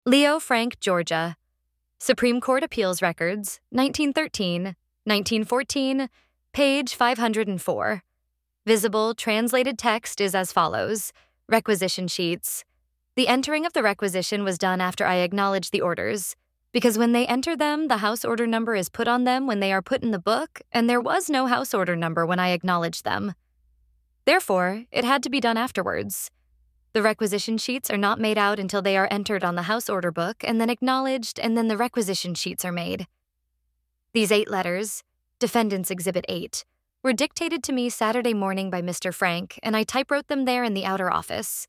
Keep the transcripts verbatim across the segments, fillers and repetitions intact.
Leo Frank, Georgia. Supreme Court Appeals Records, nineteen thirteen, nineteen fourteen, page five hundred four. Visible translated text is as follows. Requisition sheets. The entering of the requisition was done after I acknowledged the orders, because when they enter them, the house order number is put on them when they are put in the book, and there was no house order number when I acknowledged them. Therefore, it had to be done afterwards. The requisition sheets are not made out until they are entered on the house order book and then acknowledged, and then the requisition sheets are made. These eight letters, Defendant's Exhibit eight, were dictated to me Saturday morning by Mister Frank, and I typewrote them there in the outer office.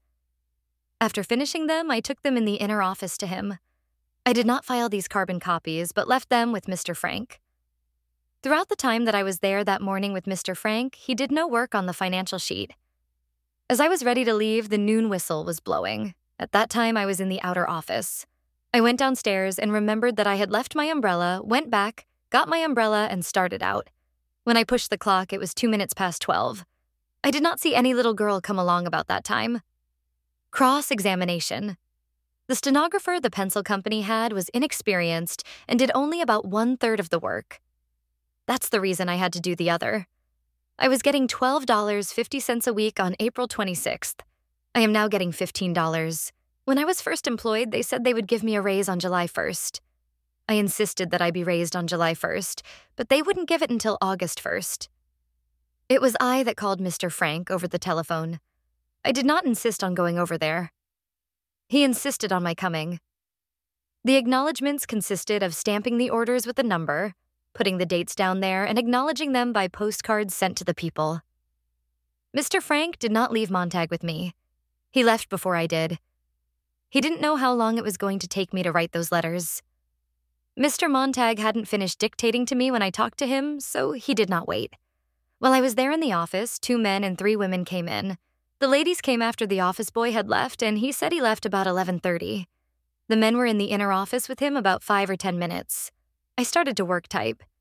After finishing them, I took them in the inner office to him. I did not file these carbon copies, but left them with Mister Frank. Throughout the time that I was there that morning with Mister Frank, he did no work on the financial sheet. As I was ready to leave, the noon whistle was blowing. At that time, I was in the outer office. I went downstairs and remembered that I had left my umbrella, went back, got my umbrella, and started out. When I pushed the clock, it was two minutes past twelve. I did not see any little girl come along about that time. Cross-examination. The stenographer the pencil company had was inexperienced and did only about one-third of the work. That's the reason I had to do the other. I was getting twelve dollars and fifty cents a week on April twenty-sixth. I am now getting fifteen dollars. When I was first employed, they said they would give me a raise on July first. I insisted that I be raised on July first, but they wouldn't give it until August first. It was I that called Mister Frank over the telephone. I did not insist on going over there. He insisted on my coming. The acknowledgments consisted of stamping the orders with a number, putting the dates down there, and acknowledging them by postcards sent to the people. Mister Frank did not leave Montag with me. He left before I did. He didn't know how long it was going to take me to write those letters. Mister Montag hadn't finished dictating to me when I talked to him, so he did not wait. While I was there in the office, two men and three women came in. The ladies came after the office boy had left, and he said he left about eleven thirty. The men were in the inner office with him about five or ten minutes. I started to work type.